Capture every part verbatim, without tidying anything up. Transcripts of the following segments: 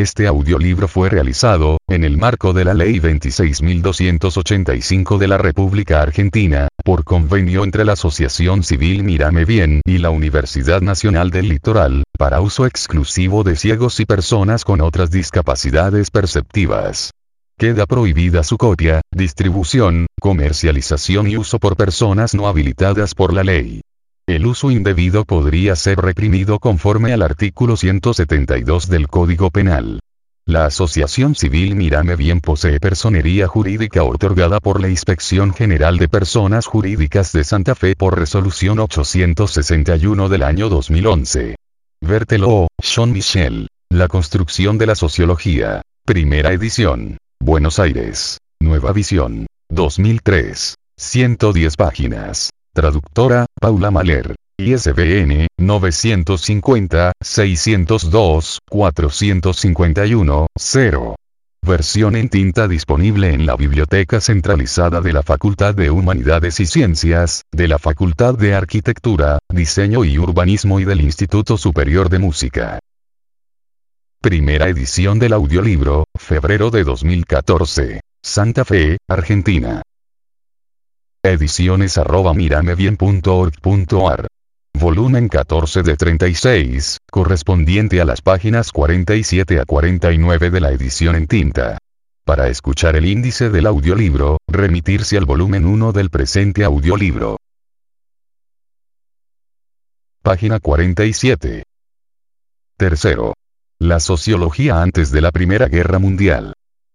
Este audiolibro fue realizado, en el marco de la Ley veintiséis mil doscientos ochenta y cinco de la República Argentina, por convenio entre la Asociación Civil Mírame Bien y la Universidad Nacional del Litoral, para uso exclusivo de ciegos y personas con otras discapacidades perceptivas. Queda prohibida su copia, distribución, comercialización y uso por personas no habilitadas por la ley. El uso indebido podría ser reprimido conforme al artículo ciento setenta y dos del Código Penal. La Asociación Civil Mírame Bien posee personería jurídica otorgada por la Inspección General de Personas Jurídicas de Santa Fe por resolución ochocientos sesenta y uno del año dos mil once. Berthelot, Jean-Michel. La construcción de la sociología. Primera edición. Buenos Aires. Nueva Visión. dos mil tres. ciento diez páginas. Traductora, Paula Mahler. I S B N, novecientos cincuenta, seiscientos dos, cuatrocientos cincuenta y uno, cero. Versión en tinta disponible en la Biblioteca Centralizada de la Facultad de Humanidades y Ciencias, de la Facultad de Arquitectura, Diseño y Urbanismo y del Instituto Superior de Música. Primera edición del audiolibro, febrero de dos mil catorce. Santa Fe, Argentina. Ediciones arroba miramebien punto org punto ar. Volumen catorce de treinta y seis, correspondiente a las páginas cuarenta y siete a cuarenta y nueve de la edición en tinta. Para escuchar el índice del audiolibro, remitirse al volumen uno del presente audiolibro. Página cuarenta y siete. Tercero. La sociología antes de la Primera Guerra Mundial.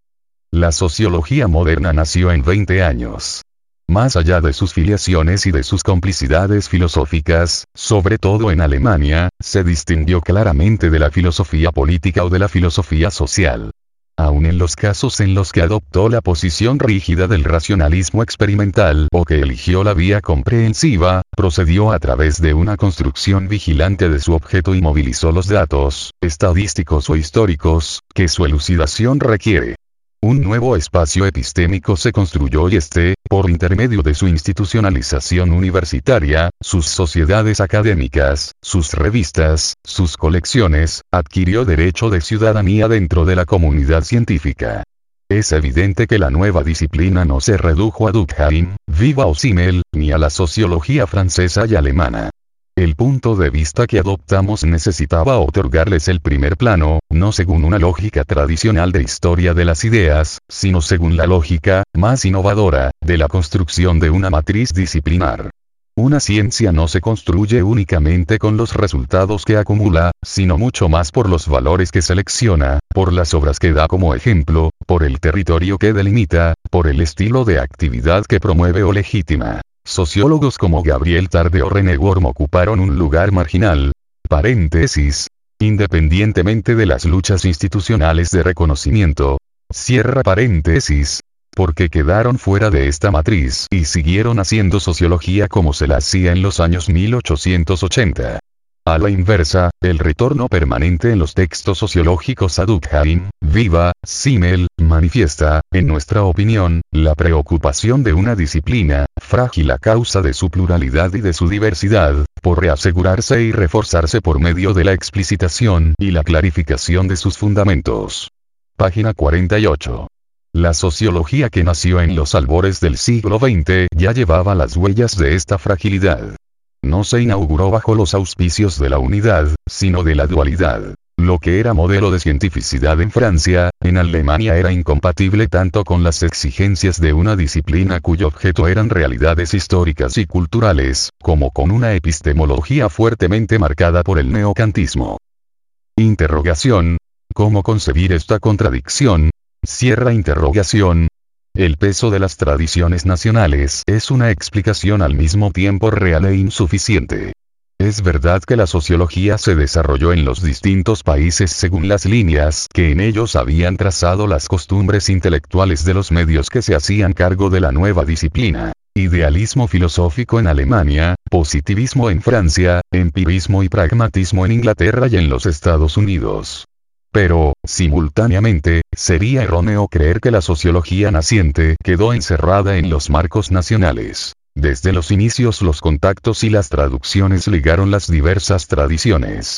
La sociología moderna nació en veinte años. Más allá de sus filiaciones y de sus complicidades filosóficas, sobre todo en Alemania, se distinguió claramente de la filosofía política o de la filosofía social. Aun en los casos en los que adoptó la posición rígida del racionalismo experimental o que eligió la vía comprensiva, procedió a través de una construcción vigilante de su objeto y movilizó los datos, estadísticos o históricos, que su elucidación requiere. Un nuevo espacio epistémico se construyó y este, por intermedio de su institucionalización universitaria, sus sociedades académicas, sus revistas, sus colecciones, adquirió derecho de ciudadanía dentro de la comunidad científica. Es evidente que la nueva disciplina no se redujo a Durkheim, Viva o Simmel, ni a la sociología francesa y alemana. El punto de vista que adoptamos necesitaba otorgarles el primer plano, no según una lógica tradicional de historia de las ideas, sino según la lógica, más innovadora, de la construcción de una matriz disciplinar. Una ciencia no se construye únicamente con los resultados que acumula, sino mucho más por los valores que selecciona, por las obras que da como ejemplo, por el territorio que delimita, por el estilo de actividad que promueve o legitima. Sociólogos como Gabriel Tarde o René Worm ocuparon un lugar marginal, paréntesis, independientemente de las luchas institucionales de reconocimiento, cierra paréntesis, porque quedaron fuera de esta matriz y siguieron haciendo sociología como se la hacía en los años mil ochocientos ochenta. A la inversa, el retorno permanente en los textos sociológicos a Durkheim, Viva, Simmel, manifiesta, en nuestra opinión, la preocupación de una disciplina, frágil a causa de su pluralidad y de su diversidad, por reasegurarse y reforzarse por medio de la explicitación y la clarificación de sus fundamentos. Página cuarenta y ocho. La sociología que nació en los albores del siglo veinte ya llevaba las huellas de esta fragilidad. No se inauguró bajo los auspicios de la unidad, sino de la dualidad. Lo que era modelo de cientificidad en Francia, en Alemania era incompatible tanto con las exigencias de una disciplina cuyo objeto eran realidades históricas y culturales, como con una epistemología fuertemente marcada por el neocantismo. Interrogación. ¿Cómo concebir esta contradicción? Cierra interrogación. El peso de las tradiciones nacionales es una explicación al mismo tiempo real e insuficiente. Es verdad que la sociología se desarrolló en los distintos países según las líneas que en ellos habían trazado las costumbres intelectuales de los medios que se hacían cargo de la nueva disciplina. Idealismo filosófico en Alemania, positivismo en Francia, empirismo y pragmatismo en Inglaterra y en los Estados Unidos. Pero, simultáneamente, sería erróneo creer que la sociología naciente quedó encerrada en los marcos nacionales. Desde los inicios los contactos y las traducciones ligaron las diversas tradiciones.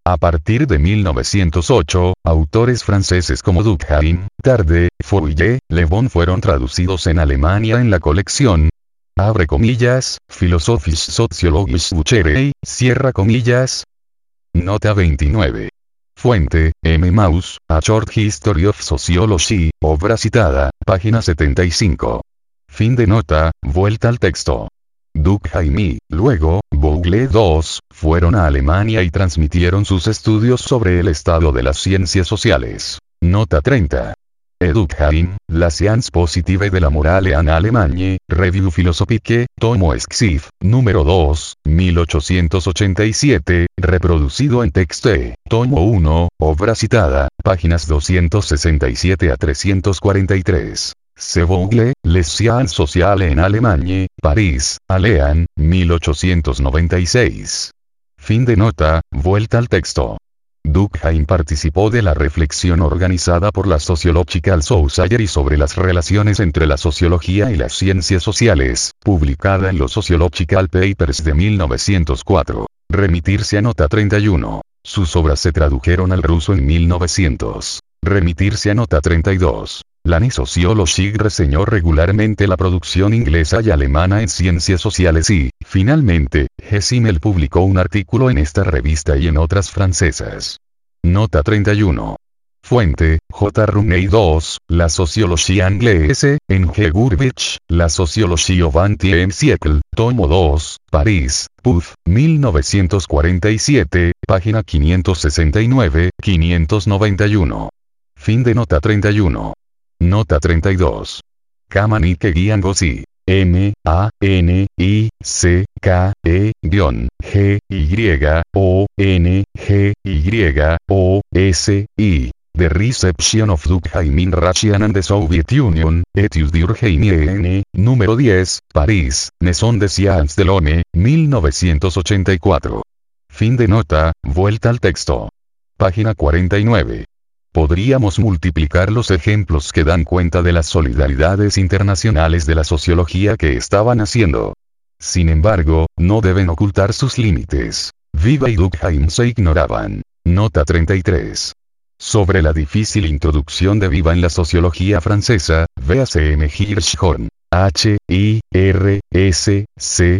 A partir de mil novecientos ocho, autores franceses como Durkheim, Tarde, Fourier, Le Bon fueron traducidos en Alemania en la colección, abre comillas, Philosophische Soziologische Bücher, cierra comillas. Nota veintinueve. Fuente, M. Mauss, A Short History of Sociology, obra citada, página setenta y cinco. Fin de nota, vuelta al texto. Durkheim y, luego, Bougle dos, fueron a Alemania y transmitieron sus estudios sobre el estado de las ciencias sociales. Nota treinta. Durkheim, La science positive de la morale en Allemagne, Revue philosophique, tomo Exif, número dos, mil ochocientos ochenta y siete, reproducido en Texte, tomo uno, obra citada, páginas doscientos sesenta y siete a trescientos cuarenta y tres. C. Bougle, Les sciences sociales en Allemagne, París, Allean, mil ochocientos noventa y seis. Fin de nota, vuelta al texto. Durkheim participó de la reflexión organizada por la Sociological Society sobre las relaciones entre la sociología y las ciencias sociales, publicada en los Sociological Papers de mil novecientos cuatro. Remitirse a nota treinta y uno. Sus obras se tradujeron al ruso en mil novecientos. Remitirse a nota treinta y dos. La Sociology reseñó regularmente la producción inglesa y alemana en ciencias sociales y, finalmente, Gesimmel publicó un artículo en esta revista y en otras francesas. Nota treinta y uno. Fuente, J. Rooney dos, La Sociologie Anglaise, en G. Gurbich, La Sociologie au vingtième siècle, tomo dos, París, Puth, mil novecientos cuarenta y siete, página quinientos sesenta y nueve a quinientos noventa y uno. Fin de nota treinta y uno. Nota treinta y dos. Kamanike guión Gossi. M, A, N, I, C, K, E, guión, G, Y, O, N, G, Y, O, S, I. The Reception of Durkheim in Russia and the Soviet Union, Études Durkheimiennes, número diez, París, Maison des Sciences de l'Homme, mil novecientos ochenta y cuatro. Fin de nota, vuelta al texto. Página cuarenta y nueve. Podríamos multiplicar los ejemplos que dan cuenta de las solidaridades internacionales de la sociología que estaban haciendo. Sin embargo, no deben ocultar sus límites. Viva y Durkheim se ignoraban. Nota treinta y tres. Sobre la difícil introducción de Viva en la sociología francesa, véase M. Hirschhorn. H, I, R, S, C,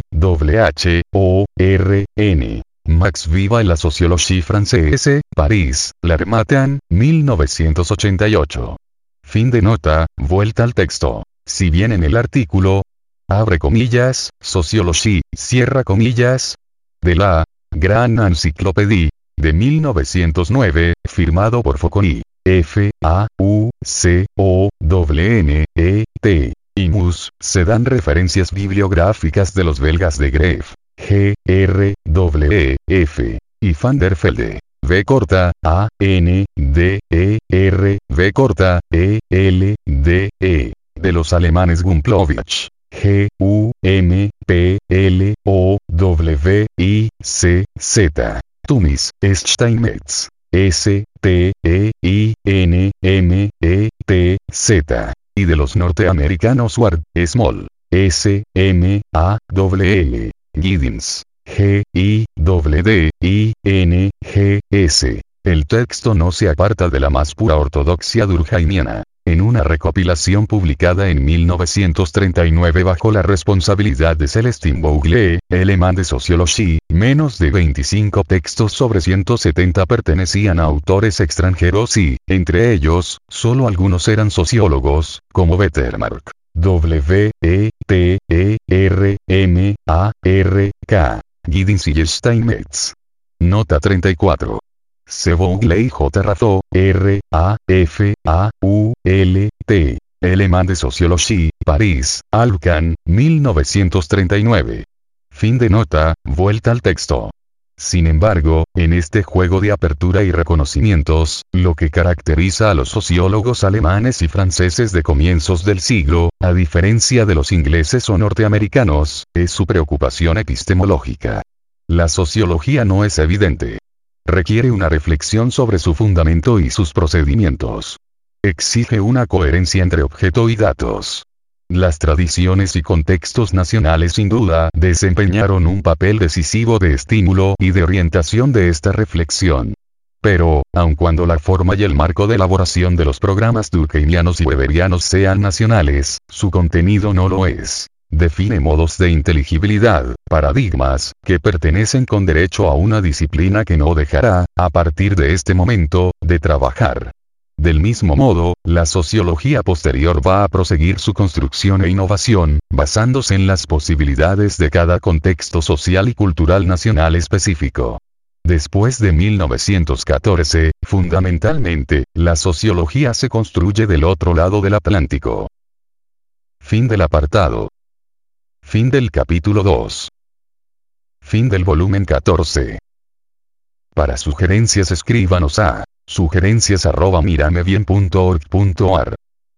H, O, R, N. Max Viva en la Sociologie Française, París, L'Harmattan, mil novecientos ochenta y ocho. Fin de nota, vuelta al texto. Si bien en el artículo, abre comillas, Sociologie, cierra comillas, de la Grande Encyclopédie, de mil novecientos nueve, firmado por Fauconnier, F, A, U, C, O, W, N, E, T, y Mus, se dan referencias bibliográficas de los belgas de Greff, G, R, W, F, y Van der Velde, V corta, A, N, D, E, R, V corta, E, L, D, E, de los alemanes Gumplowicz, G, U, M, P, L, O, W, I, C, Z, Tumis, Steinmetz, S, T, E, I, N, M, E, T, Z, y de los norteamericanos Ward, Small, S, M, A, W, L, Giddens, G, I, W, D, I, N, G, S. El texto no se aparta de la más pura ortodoxia durkheimiana. En una recopilación publicada en mil novecientos treinta y nueve bajo la responsabilidad de Celestin Bougle, Element de Sociologie, menos de veinticinco textos sobre ciento setenta pertenecían a autores extranjeros y, entre ellos, solo algunos eran sociólogos, como Bettermark, W, E, T, E, R, M, A, R, K, Giddens y Steinmetz. Nota treinta y cuatro. C. Bougle y J. Razzo, R, A, F, A, U, L, T. Element de Sociologie, París, Alcan, mil novecientos treinta y nueve. Fin de nota, vuelta al texto. Sin embargo, en este juego de apertura y reconocimientos, lo que caracteriza a los sociólogos alemanes y franceses de comienzos del siglo, a diferencia de los ingleses o norteamericanos, es su preocupación epistemológica. La sociología no es evidente. Requiere una reflexión sobre su fundamento y sus procedimientos. Exige una coherencia entre objeto y datos. Las tradiciones y contextos nacionales sin duda desempeñaron un papel decisivo de estímulo y de orientación de esta reflexión. Pero, aun cuando la forma y el marco de elaboración de los programas durkheimianos y weberianos sean nacionales, su contenido no lo es. Define modos de inteligibilidad, paradigmas, que pertenecen con derecho a una disciplina que no dejará, a partir de este momento, de trabajar. Del mismo modo, la sociología posterior va a proseguir su construcción e innovación, basándose en las posibilidades de cada contexto social y cultural nacional específico. Después de mil novecientos catorce, fundamentalmente, la sociología se construye del otro lado del Atlántico. Fin del apartado. Fin del capítulo dos. Fin del volumen catorce. Para sugerencias escríbanos a sugerencias arroba miramebien punto org punto ar.